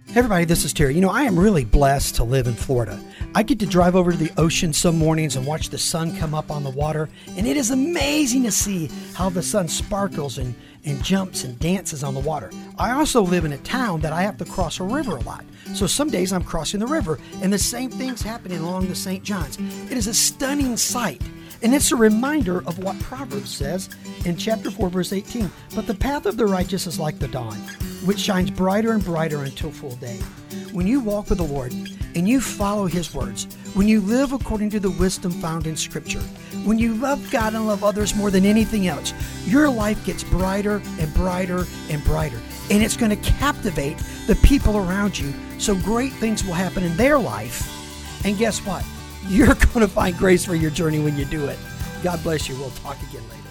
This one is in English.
Hey everybody, this is Terry. I am really blessed to live in Florida. I get to drive over to the ocean some mornings and watch the sun come up on the water, and it is amazing to see how the sun sparkles and jumps and dances on the water. I also live in a town that I have to cross a river a lot. So some days I'm crossing the river, and the same thing's happening along the St. John's. It is a stunning sight. And it's a reminder of what Proverbs says in chapter 4, verse 18. But the path of the righteous is like the dawn, which shines brighter and brighter until full day. When you walk with the Lord and you follow His words, when you live according to the wisdom found in Scripture, when you love God and love others more than anything else, your life gets brighter and brighter and brighter. And it's going to captivate the people around you, so great things will happen in their life. And guess what? You're going to find grace for your journey when you do it. God bless you. We'll talk again later.